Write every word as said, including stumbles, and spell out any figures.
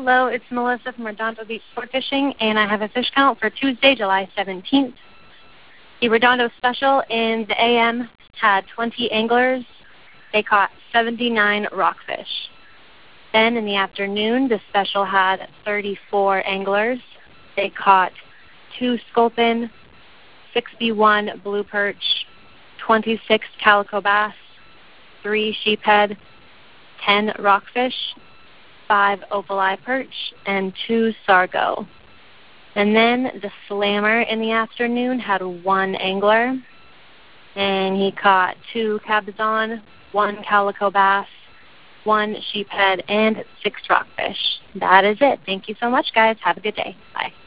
Hello, it's Melissa from Redondo Beach Sport Fishing, and I have a fish count for Tuesday, July seventeenth. The Redondo Special in the A M had twenty anglers. They caught seventy-nine rockfish. Then in the afternoon, the Special had thirty-four anglers. They caught two sculpin, sixty-one blue perch, twenty-six calico bass, three sheephead, ten rockfish, five opal-eye perch, and two sargo. And then the Slammer in the afternoon had one angler, and he caught two cabezon, one calico bass, one sheephead, and six rockfish. That is it. Thank you so much, guys. Have a good day. Bye.